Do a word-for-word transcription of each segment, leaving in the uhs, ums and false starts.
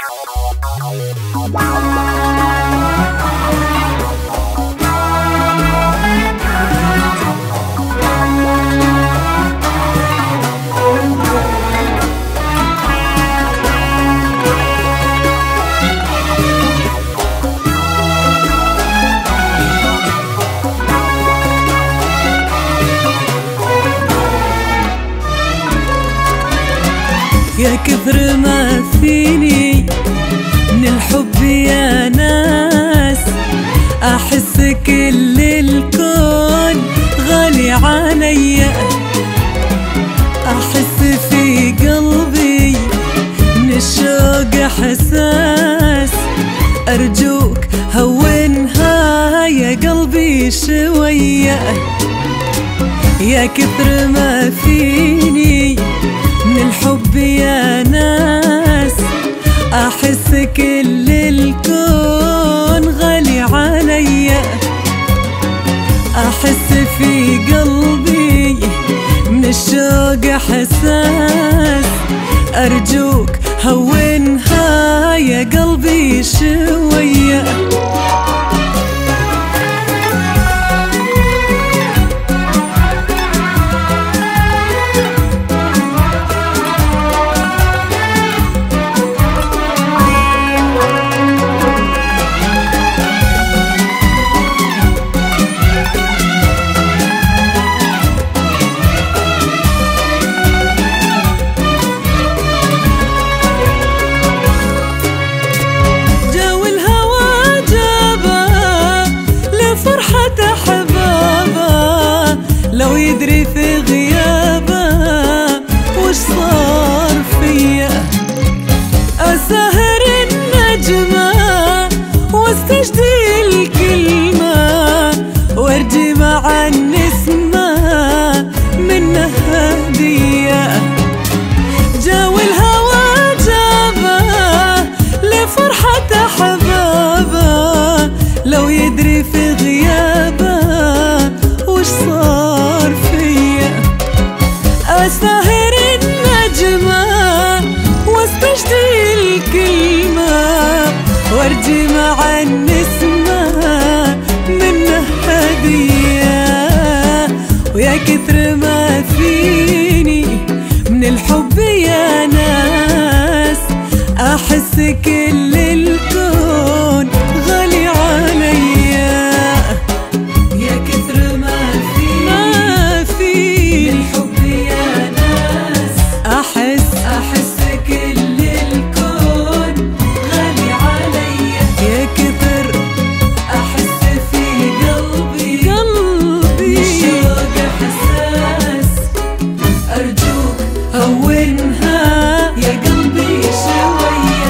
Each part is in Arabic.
يا كثر ما فيني من الحب يا ناس، أحس كل الكون غالي عليا، أحس في قلبي من الشوق إحساس، أرجوك هونها يا قلبي شوية. يا كثر ما فيني من الحب يا ناس، أحس كل الكون غالي عليا، أحس في قلبي من الشوق إحساس، أرجوك هونها يا قلبي شوية. لو يدري في غيابه وش صار فيا، أسهر النجمة واستجدي الكلمة، وارجي مع النسمة منه هدية. جاوي الهوى جابه لفرحة أحبابه، لو يدري في غيابه وش صار فيا، أسهر النجمة واستجدي الكلمة، وارجي مع النسمة منه هدية. ويا كثر ما فيني من الحب يا ناس، أحس كل الكون غالي عليا. يا كثر ما فيني من الحب يا ناس، أحس أحس كل الكون غالي عليا. يا كثر أحس في قلبي قلبي الشوق إحساس، أرجوك هونها يا قلبي شوية.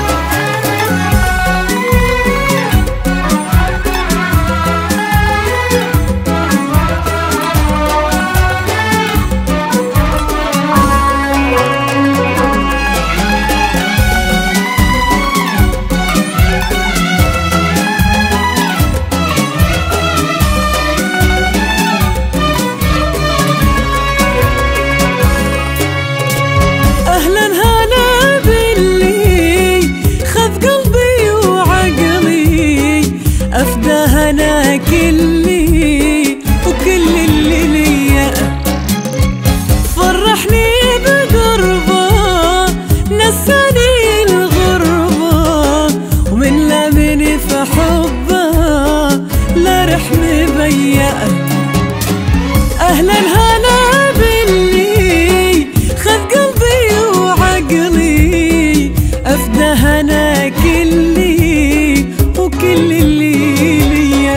أهلا هلا باللي خذ قلبي وعقلي، أفداه أنا كلي وكل اللي ليا، فرحني بقربه نساني الغربة، ومن لمني في حبه لا رح مبيأ. أهلا هلا باللي خذ قلبي وعقلي، أفداه أنا كلي وكل اللي ليا،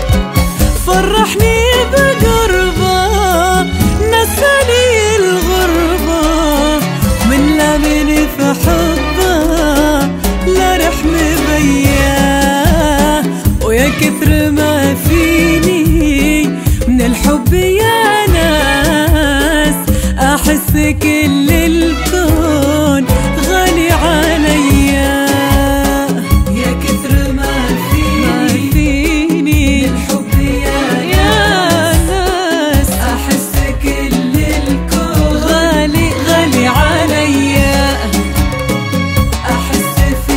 فرحني بقربه نساني الغربة، من لمني في حبه لا رح مبياه. ويا كثر ما فيني من الحب يا ناس، أحس كل الكون غالي عليا. يا كثر ما فيني من الحب يا ناس، أحس كل الكون غالي غالي عليا، أحس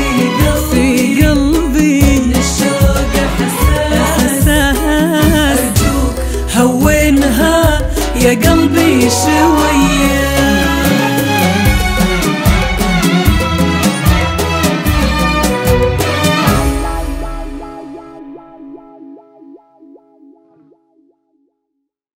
يا قلبي شوية